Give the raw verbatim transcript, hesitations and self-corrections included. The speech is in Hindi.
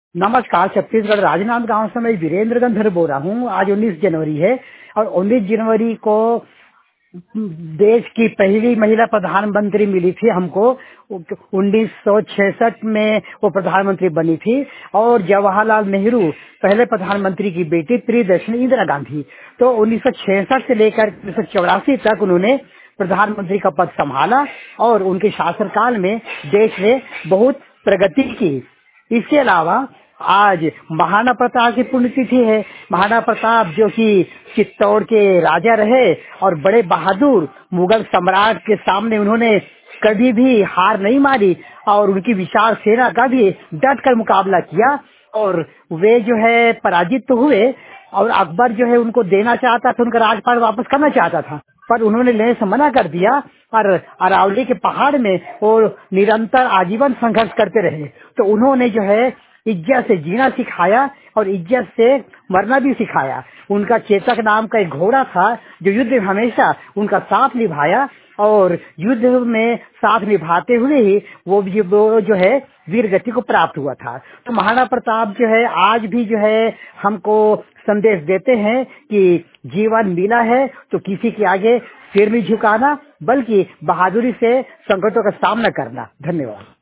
नमस्कार। छत्तीसगढ़ राजनांदगांव से मैं वीरेंद्र गंधर बोल रहा हूँ। आज उन्नीस जनवरी है और उन्नीस जनवरी को देश की पहली महिला प्रधानमंत्री मिली थी हमको। उन्नीस सौ छियासठ में वो प्रधानमंत्री बनी थी और जवाहरलाल नेहरू पहले प्रधानमंत्री की बेटी प्रियदर्शनी इंदिरा गांधी। तो उन्नीस सौ छियासठ से लेकर उन्नीस सौ चौरासी तक उन्होंने प्रधानमंत्री का पद संभाला और उनके शासनकाल में देश ने बहुत प्रगति की। इसके अलावा आज महाराणा प्रताप की पुण्यतिथि है। महाराणा प्रताप जो कि चित्तौड़ के राजा रहे और बड़े बहादुर मुगल सम्राट के सामने उन्होंने कभी भी हार नहीं मानी और उनकी विशाल सेना का भी डट कर मुकाबला किया और वे जो है पराजित तो हुए और अकबर जो है उनको देना चाहता था, उनका राजपाट वापस करना चाहता था, पर उन्होंने लेने से मना कर दिया और अरावली के पहाड़ में वो निरंतर आजीवन संघर्ष करते रहे। तो उन्होंने जो है इज्जत से जीना सिखाया और इज्जत से मरना भी सिखाया। उनका चेतक नाम का एक घोड़ा था जो युद्ध में हमेशा उनका साथ निभाया और युद्ध में साथ निभाते हुए ही वो भी वो जो है वीर गति को प्राप्त हुआ था। तो महाराणा प्रताप जो है आज भी जो है हमको संदेश देते हैं कि जीवन मिला है तो किसी के आगे सिर नहीं झुकाना बल्कि बहादुरी से संकटों का सामना करना। धन्यवाद।